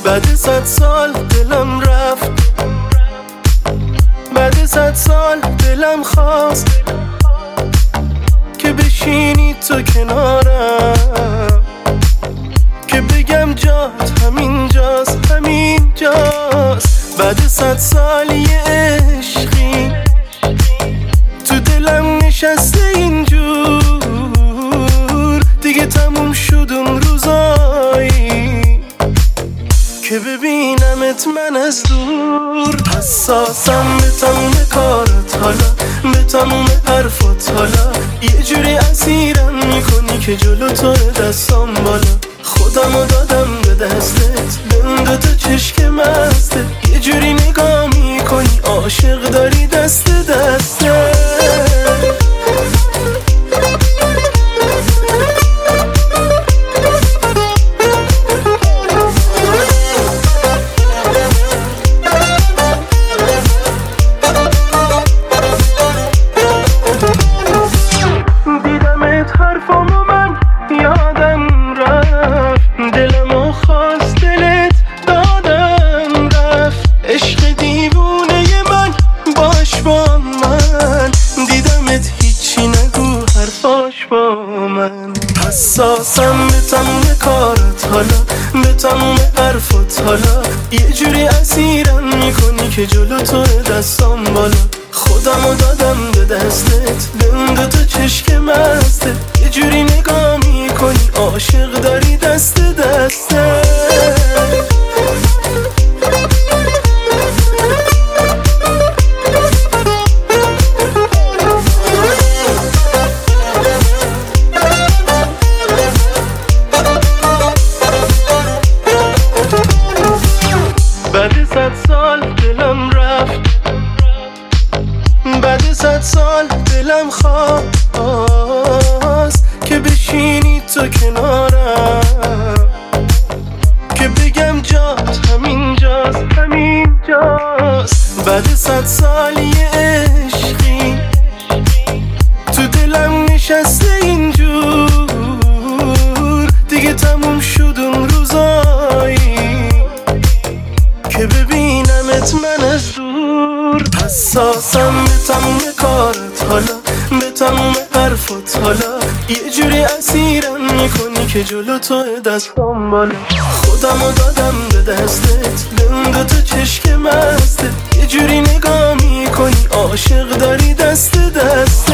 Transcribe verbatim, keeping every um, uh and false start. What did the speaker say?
بعد صد سال دلم رفت، بعد صد سال دلم خواست که بشینی تو کنارم، که بگم جات همین جاست، همین جاست. بعد صد سال یه عشقی تو دلم نشسته اینجور، دیگه تموم شد اون روزایی که ببینمت من از دور. حساسم به تموم کارت حالا، به تموم حرفات حالا، یه جوری اسیرم میکنی که جلو تو دستام بالا. خودمو دادم به دستت، به اون دوتا چشک مستت، یه جوری نگاه میکنی عاشق داری دست دسته. دیدمت حرفامو من یادم رفت، دلمو خواست دلت دادم رفت. عشق دیوونه من باش با من، دیدمت هیچی نگو حرفاش با من. حساسم به تموم کارت حالا، به تموم حرفات حالا، یه جوری اسیرم میکنی که جلو تو دستام بالا. خودمو دادم به دستت، به اون دوتا چشک مستت، یه جوری نگاه میکنی عاشق داری دست دسته. بعد صد سال دلم رفت، بعد صد سال دلم خواست که بشینی تو کنارم، که بگم جات همین جاست، همین جاست. بعد صد سال یه عشقی تو دلم نشسته اینجور، دیگه تموم شد اون روزایی که ببینمت من از دور. حساسم به تموم کارت حالا، به تموم حرفات حالا، یه جوری اسیرم میکنی که جلو تو دستام بالا. خودمو دادم به دستت، به اون دوتا چشک مستت، یه جوری نگاه میکنی عاشق داری دست دسته.